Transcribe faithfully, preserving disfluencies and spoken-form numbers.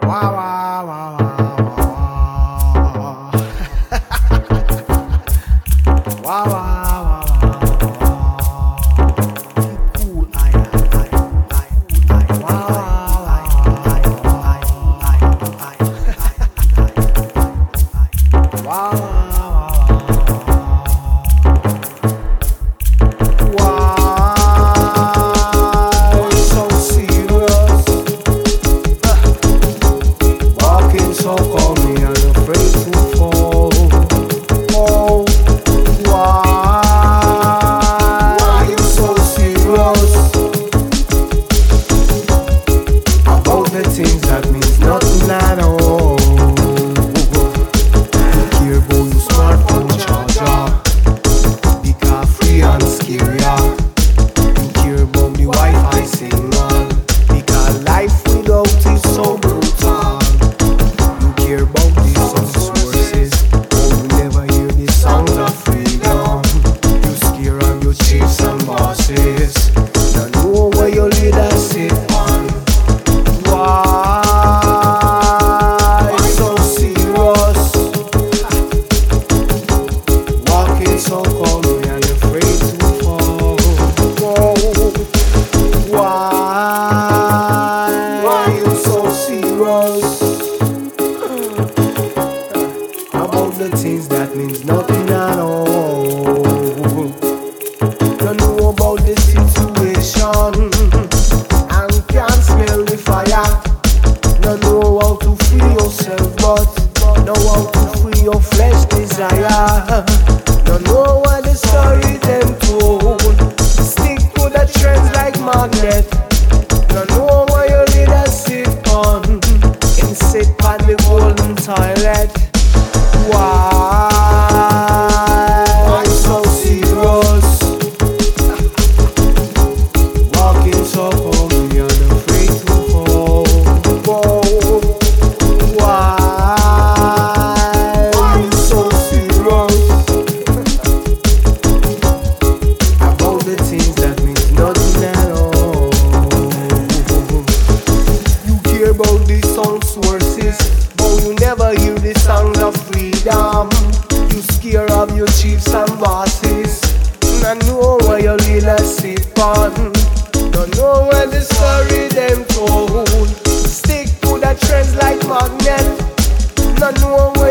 Wow, wow, wow, wow, wow. Wow, wow, wow, wow. Keep cool, I, I, I, I, I, wow, I, I, I, I, I, I, wow, wow. So call me, I'm afraid to fall. Oh, why? Why you so serious about the things that means nothing at all? You care about your smartphone charger, the car free and scary. You care about the Wi-Fi signal, because life without is so brutal. Hear about these sound sources, oh, you never hear the sounds of freedom. You scare of your chiefs and bosses, don't know where your leaders sit on. Why so serious? Walking so calmly and afraid to fall. Whoa. Why? Why you so serious about the things that means nothing at all? Don't know about the situation and can't smell the fire. Don't know how to free yourself, but know how to free your flesh desire. Don't know what the story them told. Stick to the trends like magnet. Don't know why your leaders sit on and sit on the golden toilet. Why? Why so serious? Walking so calmly and afraid to fall. Whoa. Why? Why so serious about the things that means nothing at all? You care about the sound sources, but you never hear the sound of freedom. You scare of your chiefs and bosses, don't know where your leaders sit on. Don't know where the story them told. Stick to the trends like magnet. Don't know where